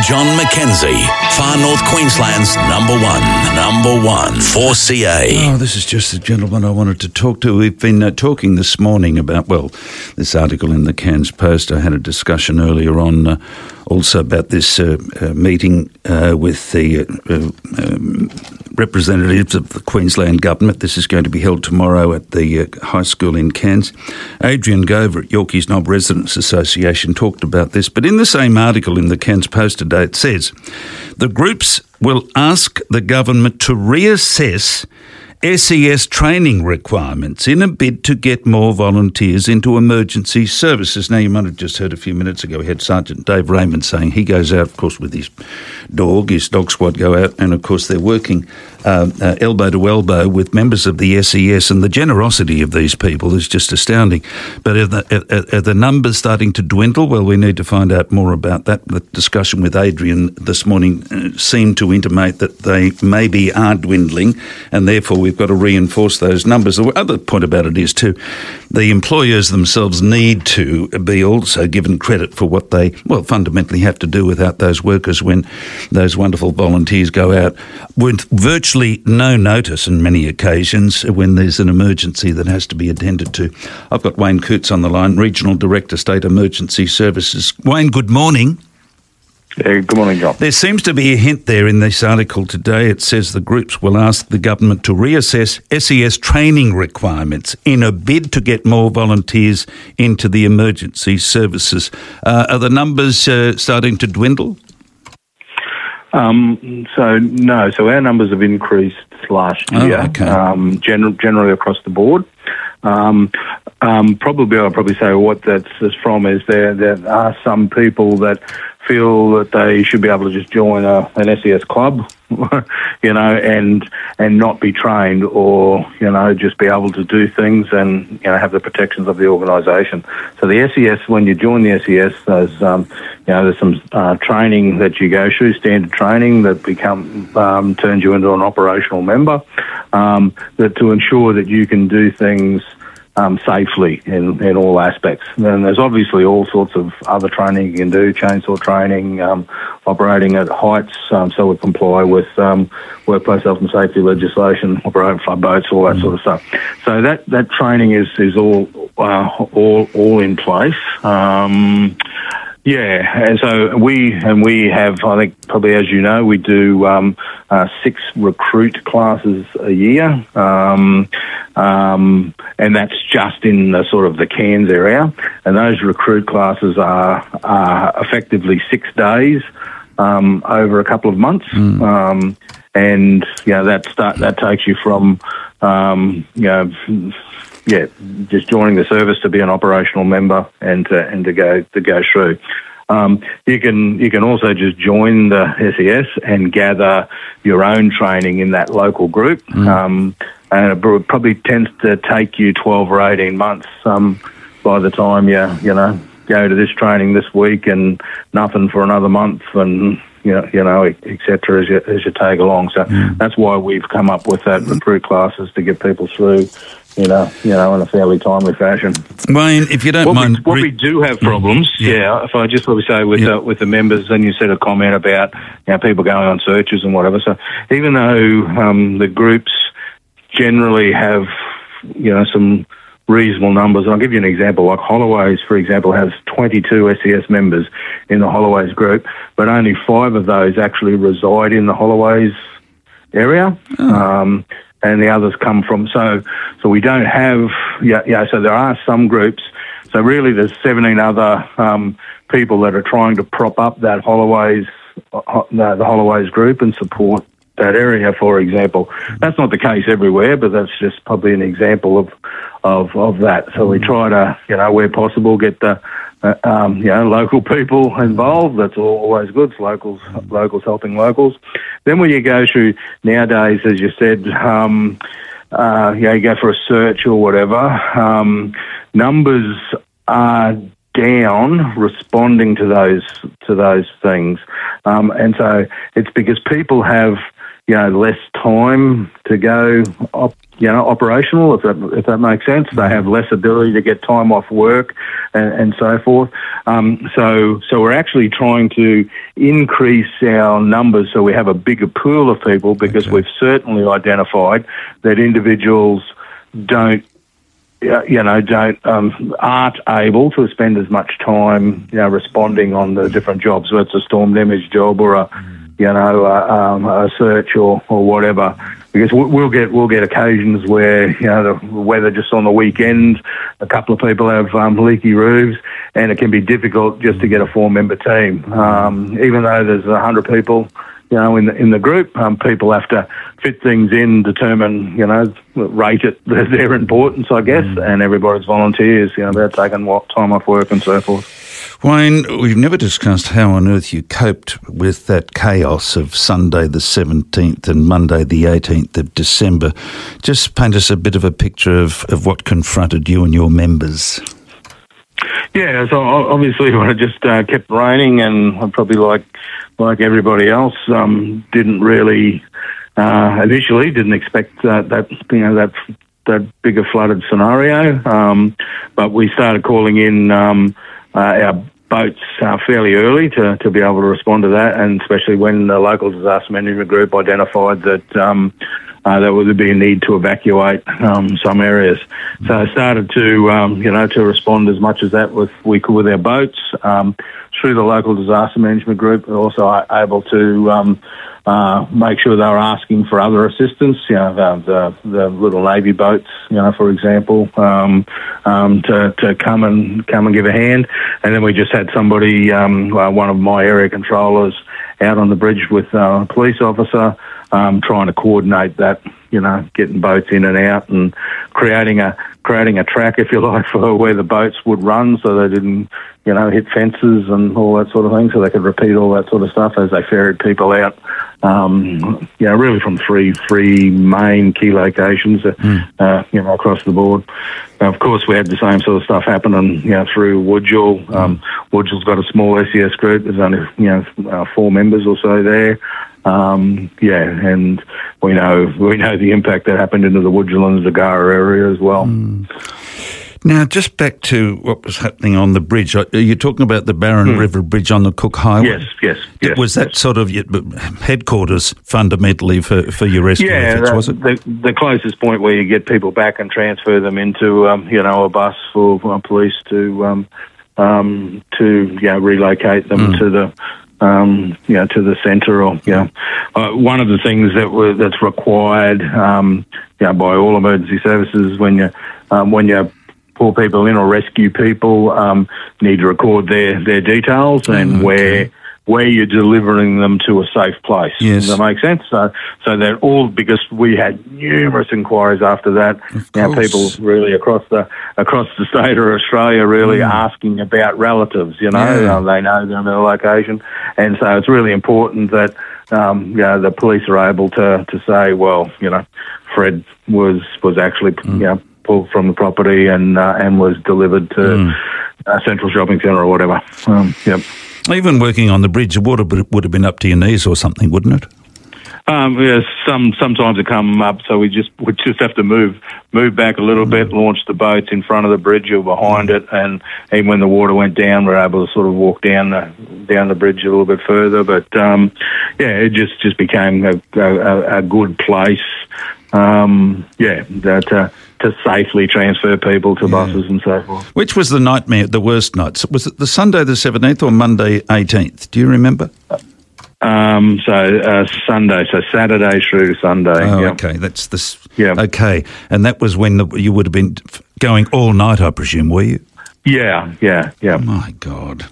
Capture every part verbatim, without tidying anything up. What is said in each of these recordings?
John Mackenzie, Far North Queensland's number one, number one, four C A. Oh, this is just the gentleman I wanted to talk to. We've been uh, talking this morning about, well, this article in the Cairns Post. I had a discussion earlier on uh, also about this uh, uh, meeting uh, with the uh, um, representatives of the Queensland Government. This is going to be held tomorrow at the uh, high school in Cairns. Adrian Gover at Yorkeys Knob Residents Association talked about this, but in the same article in the Cairns Post today it says the groups will ask the government to reassess S E S training requirements in a bid to get more volunteers into emergency services. Now, you might have just heard a few minutes ago, we had Sergeant Dave Raymond saying he goes out, of course, with his dog, his dog squad go out, and, of course, they're working uh, uh, elbow to elbow with members of the S E S, and the generosity of these people is just astounding. But are the, are, are the numbers starting to dwindle? Well, we need to find out more about that. The discussion with Adrian this morning uh, seemed to intimate that they maybe are dwindling, and therefore we've got to reinforce those numbers. The other point about it is too, the employers themselves need to be also given credit for what they, well, fundamentally have to do without those workers when those wonderful volunteers go out with virtually no notice on many occasions when there's an emergency that has to be attended to. I've got Wayne Coots on the line, Regional Director, State Emergency Services. Wayne, good morning. Yeah, good morning, John. There seems to be a hint there in this article today. It says the groups will ask the government to reassess S E S training requirements in a bid to get more volunteers into the emergency services. Uh, are the numbers uh, starting to dwindle? Um, so, no. So our numbers have increased last year, oh, okay. um, gen- generally across the board. Um, um, probably, I'll probably say what that's is from is there, there are some people that feel that they should be able to just join a, an S E S club, you know, and and not be trained, or you know, just be able to do things and you know have the protections of the organisation. So the S E S, when you join the S E S, there's um, you know there's some uh, training that you go through, standard training that become um, turns you into an operational member, um, that to ensure that you can do things Um, safely in, in all aspects. And there's obviously all sorts of other training you can do, chainsaw training, um, operating at heights, um, so we comply with um, workplace health and safety legislation, operating flood boats, all that mm. sort of stuff. So that, that training is, is all, uh, all, all in place. Um, Yeah, and so we and we have, I think, probably as you know, we do um, uh, six recruit classes a year, um, um, and that's just in the sort of the Cairns area. And those recruit classes are, are effectively six days um, over a couple of months, mm. um, and you know that start that takes you from um, you know. Yeah, just joining the service to be an operational member and to, and to go to go through. Um, you can you can also just join the S E S and gather your own training in that local group, mm. um, and it probably tends to take you twelve or eighteen months um, by the time you you know go to this training this week and nothing for another month and. You know, you know, et cetera, as you, as you tag along. So mm. that's why we've come up with that recruit classes to get people through, you know, you know, in a fairly timely fashion. Wayne, if you don't what mind, we, what re- we do have problems, yeah. yeah. If I just probably say with yeah. uh, with the members, then you said a comment about you know people going on searches and whatever. So even though um, the groups generally have, you know, some reasonable numbers. And I'll give you an example. Like Holloways, for example, has twenty-two S E S members in the Holloways group, but only five of those actually reside in the Holloways area, oh. um, and the others come from. So, so we don't have. Yeah, yeah. So there are some groups. So really, there's seventeen other um, people that are trying to prop up that Holloways, uh, the Holloways group and support that area, for example. That's not the case everywhere, but that's just probably an example of of, of that. So we try to, you know, where possible, get the uh, um, you know local people involved. That's always good. It's locals, locals helping locals. Then when you go through nowadays, as you said, um, uh, you know, you go for a search or whatever. Um, numbers are down responding to those to those things, um, and so it's because people have you know, less time to go, op, you know, operational, if that if that makes sense. They have less ability to get time off work and, and so forth. Um, so so we're actually trying to increase our numbers so we have a bigger pool of people, because okay. we've certainly identified that individuals don't, you know, don't um, aren't able to spend as much time, you know, responding on the different jobs, whether it's a storm damage job or a, you know, uh, um, a search or, or whatever. Because we'll get we'll get occasions where, you know, the weather just on the weekend, a couple of people have um, leaky roofs, and it can be difficult just to get a four-member team. Um, even though there's a hundred people, you know, in the in the group, um, people have to fit things in, determine, you know, rate it their importance, I guess, mm. and everybody's volunteers. You know, they're taking what time off work and so forth. Wayne, we've never discussed how on earth you coped with that chaos of Sunday the seventeenth and Monday the eighteenth of December. Just paint us a bit of a picture of, of what confronted you and your members. Yeah, so obviously when it just uh, kept raining, and I probably like like everybody else, um, didn't really uh, initially didn't expect uh, that you know that that bigger flooded scenario, um, but we started calling in um, uh, our boats uh, fairly early to, to be able to respond to that, and especially when the local disaster management group identified that um, uh, there would be a need to evacuate um, some areas. So I started to, um, you know, to respond as much as that with we could with our boats. Um, through the local disaster management group, we're also able to um, uh, make sure they were asking for other assistance, you know, the, the, the little Navy boats, you know, for example, um, um, to, to come and come and give a hand. And then we just had somebody, um, uh, one of my area controllers, out on the bridge with uh, a police officer, um, trying to coordinate that, you know, getting boats in and out and creating a creating a track, if you like, for where the boats would run, so they didn't, you know, hit fences and all that sort of thing, so they could repeat all that sort of stuff as they ferried people out. Um, you know, really from three three main key locations, uh, mm. uh, you know, across the board. Now, of course, we had the same sort of stuff happening, you know, through Woodgill. Um, Woodgill's got a small S E S group. There's only, you know, uh, four members or so there. Um, yeah, and we know we know the impact that happened into the Woodgill and Zagara area as well. Mm. Now, just back to what was happening on the bridge. Are you talking about the Barron mm. River Bridge on the Cook Highway? Yes, yes. yes was that yes. sort of your headquarters fundamentally for, for your rescue yeah, efforts, the, was it? The, the closest point where you get people back and transfer them into, um, you know, a bus for uh, police to, um, um, to you know, relocate them mm. to the... Um, you know, to the centre, or you know, uh, one of the things that were, that's required, um, you know, by all emergency services when you um, when you pull people in or rescue people, um, you need to record their, their details and okay. where where you're delivering them to a safe place. Yes. Does that make sense? So, so they're all, because we had numerous inquiries after that. You know, people really across the across the state of Australia really mm. asking about relatives. You know, yeah. uh, they know their location, and so it's really important that um, you know, the police are able to to say, well, you know, Fred was was actually mm. you know, pulled from the property and uh, and was delivered to mm. uh, Central Shopping Centre or whatever. Um, yep. Even working on the bridge, the water would have been up to your knees or something, wouldn't it? Um, yes, some sometimes it come up, so we just we just have to move move back a little mm. bit, launch the boats in front of the bridge or behind it, and even when the water went down, we we're able to sort of walk down the down the bridge a little bit further. But um, yeah, it just just became a, a, a good place. Um, yeah, that. Uh, to safely transfer people to yeah. buses and so forth. Which was the nightmare, the worst nights? Was it the Sunday the seventeenth or Monday eighteenth? Do you remember? Um, so uh, Sunday, so Saturday through Sunday. Oh, yep. okay, that's this. Yeah. Okay, and that was when the, you would have been going all night, I presume, were you? Yeah, yeah, yeah. My God.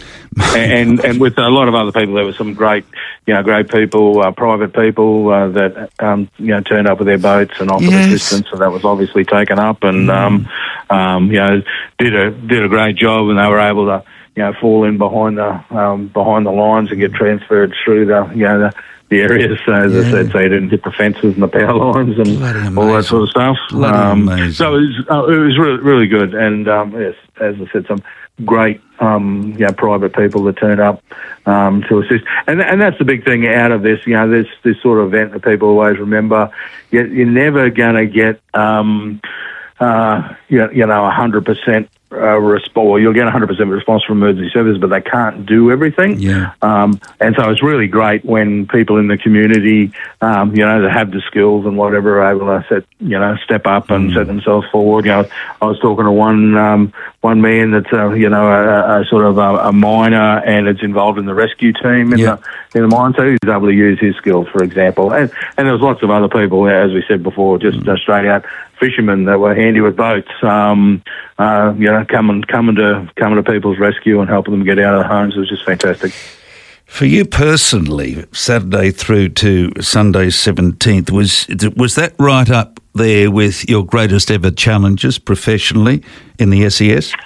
and and with a lot of other people, there were some great, you know, great people, uh, private people uh, that um, you know, turned up with their boats and offered yes. assistance. So that was obviously taken up, and mm. um, um, you know, did a did a great job, and they were able to, you know, fall in behind the um, behind the lines and get transferred through the, you know, the, the areas. So as yeah. I said, so you didn't hit the fences and the power lines and all that sort of stuff. Um, so it was, uh, it was really really good, and um, yes, as I said, some great, um, you know, private people that turned up um, to assist. And and that's the big thing out of this. You know, this this sort of event that people always remember. You're, you're never going to get, um, uh, you, you know, one hundred percent uh, response. Well, you'll get one hundred percent response from emergency services, but they can't do everything. Yeah. Um, and so it's really great when people in the community, um, you know, that have the skills and whatever are able to set, you know, step up and mm. set themselves forward. You know, I was talking to one um, one man that's, uh, you know, a, a sort of a, a miner, and it's involved in the rescue team in, yeah. the, in the mine. So he's able to use his skills, for example. And, and there was lots of other people, as we said before, just mm. uh, straight out fishermen that were handy with boats, um, uh, you know, coming coming to coming to people's rescue and helping them get out of their homes. It was just fantastic. For you personally, Saturday through to Sunday seventeenth, was was that right up there with your greatest ever challenges professionally in the S E S?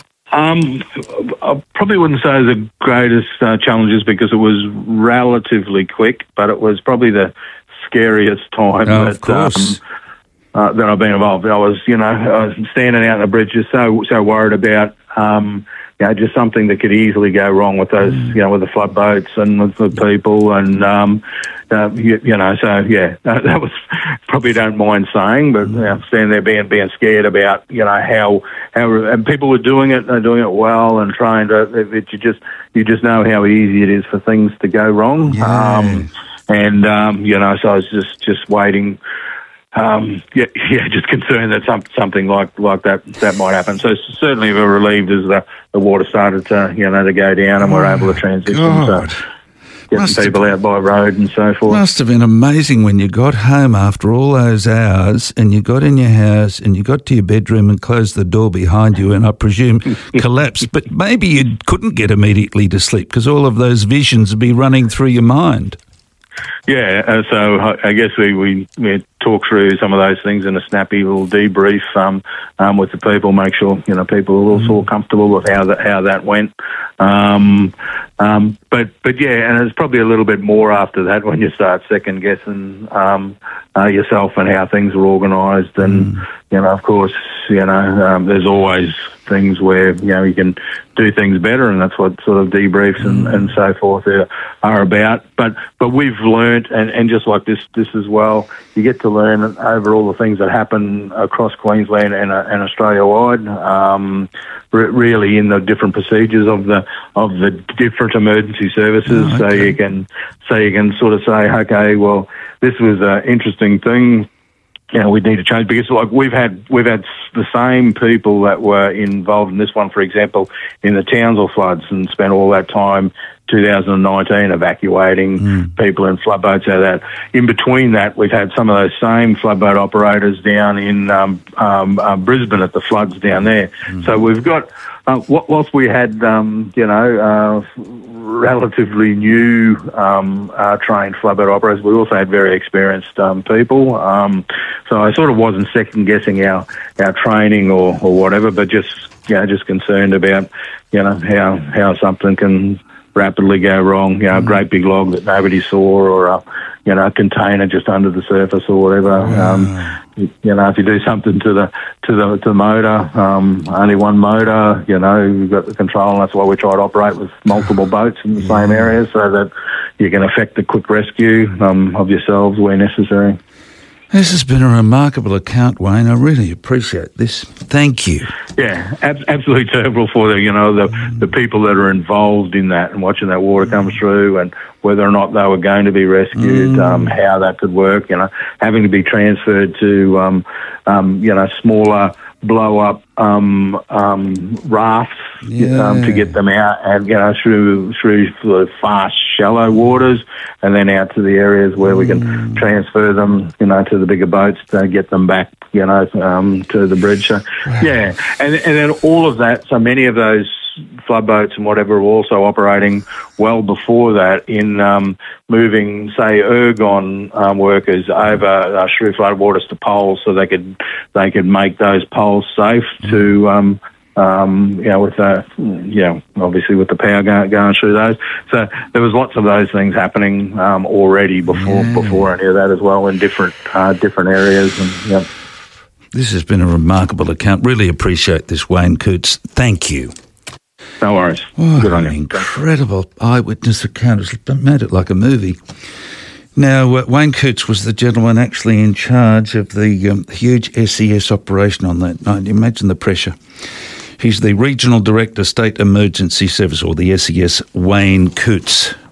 Um, I probably wouldn't say the greatest uh, challenges because it was relatively quick, but it was probably the scariest time. Oh, that, of course. Um, Uh, that I've been involved. I was, you know, I was standing out on the bridge, just so so worried about, um, you know, just something that could easily go wrong with those, mm. you know, with the flood boats and with the people, and um, uh, you, you know, so yeah, that, that was probably don't mind saying, but mm. you know, standing there being being scared about, you know, how how and people were doing it, they're doing it well, and trying to. It, you just you just know how easy it is for things to go wrong, yeah. um, and um, you know, so I was just just waiting. Um, yeah, yeah, just concerned that some, something like, like that that might happen. So certainly we're relieved as the, the water started to, you know, to go down, and we're oh, able to transition God. to getting people out by road and so forth. Must have been amazing when you got home after all those hours, and you got in your house and you got to your bedroom and closed the door behind you, and I presume collapsed. But maybe you couldn't get immediately to sleep because all of those visions would be running through your mind. Yeah, uh, so I guess we, we, we talk through some of those things in a snappy little debrief um, um, with the people, make sure, you know, people are also mm. comfortable with how that how that went. Um, um, but but yeah, and it's probably a little bit more after that when you start second guessing um, uh, yourself and how things are organised, and mm. you know, of course, you know, um, there's always things where, you know, you can do things better, and that's what sort of debriefs and, and so forth are, are about. But but we've learnt, and, and just like this this as well, you get to learn over all the things that happen across Queensland and, and Australia-wide, um, re- really in the different procedures of the of the different emergency services. Oh, okay. So you can so you can sort of say, okay, well, this was an interesting thing. You know, we need to change because, like, we've had we've had the same people that were involved in this one, for example, in the Townsville floods, and spent all that time, two thousand nineteen, evacuating mm. people in floodboats out of that. In between that, we've had some of those same floodboat operators down in um, um, uh, Brisbane at the floods down there. Mm. So we've got, uh, whilst we had, um, you know, uh, relatively new um, uh, trained floodboat operators, we also had very experienced um, people. Um, so I sort of wasn't second guessing our, our training or, or whatever, but just, you know, just concerned about, you know, how how something can rapidly go wrong. You know, a great big log that nobody saw, or a, you know, a container just under the surface or whatever. Yeah. Um, you, you know, if you do something to the to the to the motor, um, only one motor, you know, you've got the control, and that's why we try to operate with multiple boats in the yeah. same area, so that you can effect the quick rescue um, of yourselves where necessary. This has been a remarkable account, Wayne. I really appreciate this. Thank you. Yeah, ab- absolutely terrible for the, you know, the, the people that are involved in that and watching that water come through, and whether or not they were going to be rescued, mm. um, how that could work, you know, having to be transferred to, um, um, you know, smaller blow-up um, um, rafts yeah. um, to get them out, and, you know, through through the fast, shallow waters, and then out to the areas where mm. we can transfer them, you know, to the bigger boats to get them back, you know, um, to the bridge. So, yeah, and and then all of that. So many of those floodboats and whatever were also operating well before that in um, moving, say, ergon um, workers over uh, through floodwaters to poles, so they could they could make those poles safe to, um, um, you know, with the, you know, obviously with the power going, going through those. So there was lots of those things happening um, already before yeah. before any of that as well in different uh, different areas. And yeah. This has been a remarkable account. Really appreciate this, Wayne Coutts. Thank you. No worries. Oh, Good on you. incredible eyewitness account. It's made it like a movie. Now, uh, Wayne Cootes was the gentleman actually in charge of the um, huge S E S operation on that night. Imagine the pressure. He's the Regional Director, State Emergency Service, or the S E S, Wayne Cootes.